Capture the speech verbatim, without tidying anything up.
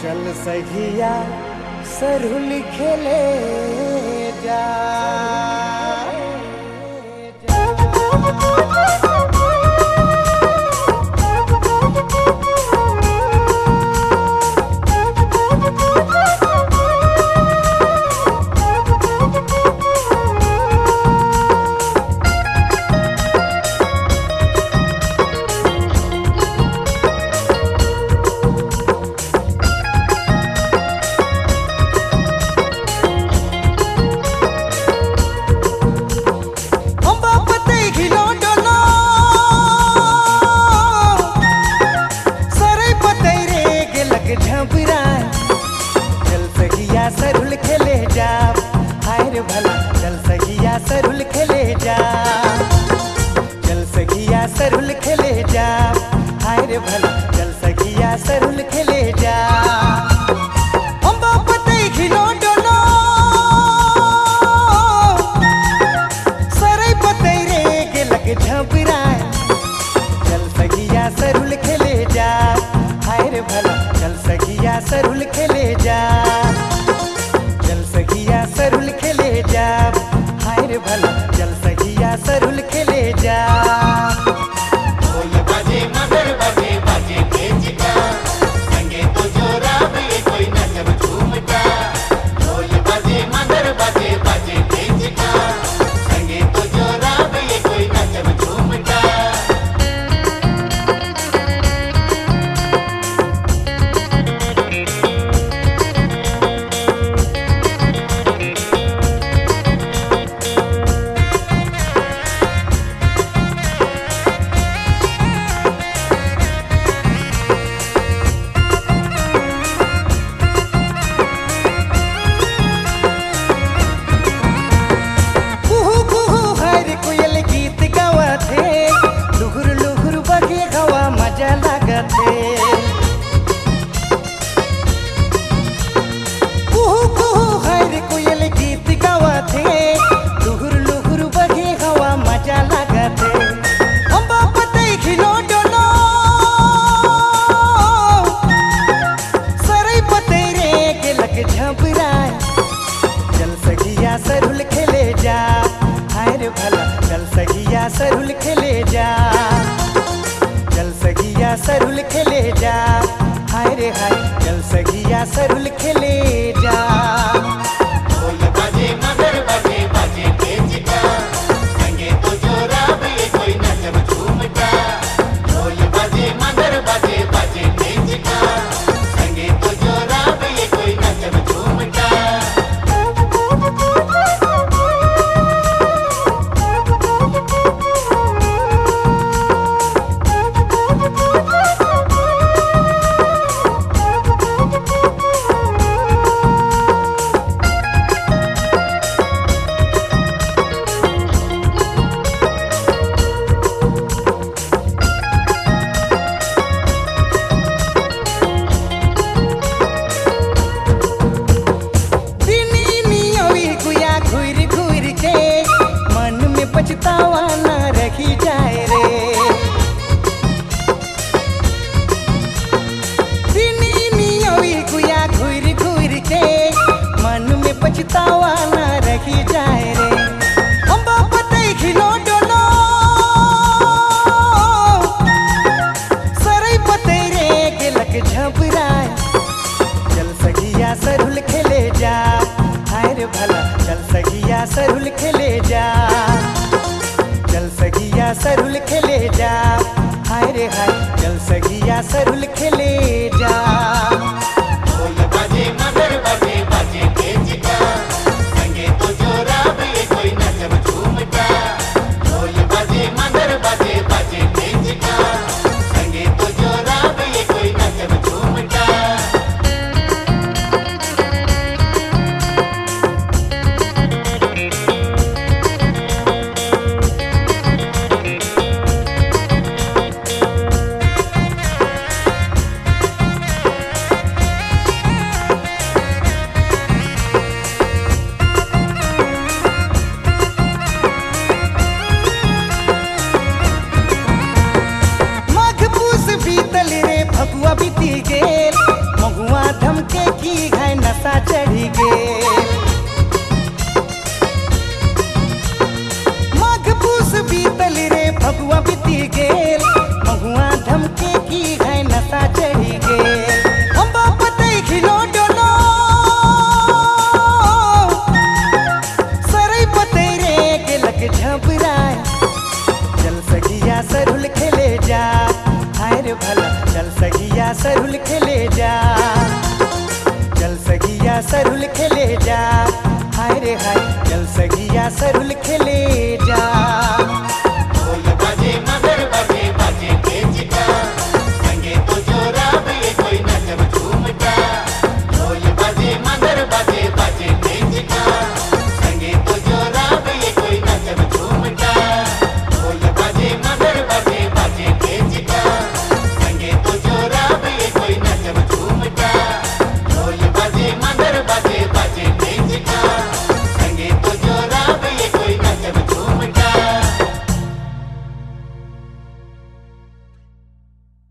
चल सहिया सरहुल खेले जा। चल सहिया सरहुल खेले जा, हाय रे भला चल सहिया सरहुल खेले जा। चल सहिया सरहुल खेले जा, हाय रे भला चल सहिया सरहुल खेले जा। चल सहिया सरहुल खेले जा, हाय रे भला चल सहिया सरहुल खेले जा। चल सहिया सरहुल खेले जा, हाय रे भला चल सहिया सरहुल खेले जा। ढोल बजे मगर बजे बजे तेजिका, संगे तो जोरा भी कोई नचब झूमता। ढोल बजे मगर बजे बजे तेजिका, संगे तो जोरा भी कोई नचब झूमता। चल सहिया सरहुल खेले जा, हाय रे भला चल सहिया सरहुल खेले जा। चल सहिया सरहुल खेले जा, हाय रे हाय चल सहिया सरहुल खेले जा। ढोल बजे मगर बजे बजे तेजिका, संगे तो जोरा भी कोई नचब झूमता। ढोल बजे मगर बजे बजे तेजिका, संगे तो जोरा भी कोई नचब झूमता। पछतावा ना रखी जाए रे, दिनी नियोई गुया घूर घूर के मन में पछतावा ना रखी जाए रे। हम बापते खिलो डोलो सरई पते रे के लग झपराए। चल सहिया सरहुल खेले जा, हाय रे भला चल सहिया सरहुल खेले जा। चल सहिया सरहुल खेले जा, हाय रे हाय चल सहिया सरहुल खेले जा। ढोल बजे मगर बजे बजे तेजिका, संगे तो जोरा भी कोई नचब झूमता। ढोल बजे मगर बजे बजे तेजिका, संगे तो जोरा भी कोई नचब झूमता। फगुआ बीती गेल, महुआ धम धमके की है नशा चढ़ी गे। माघ पूस बीतल रे फगुआ बीती गेल, महुआ धमके की है नशा चढ़ी गेल। अम्बा पतई खिलो डोलो सरई पतई रे गेलक झपराय। चल सगिया सरुल खेले जा, हाय रे भला चल सगिया सरुल खेले जा। चल सगिया सरुल खेले जा, हाय रे हाय चल सगिया सरुल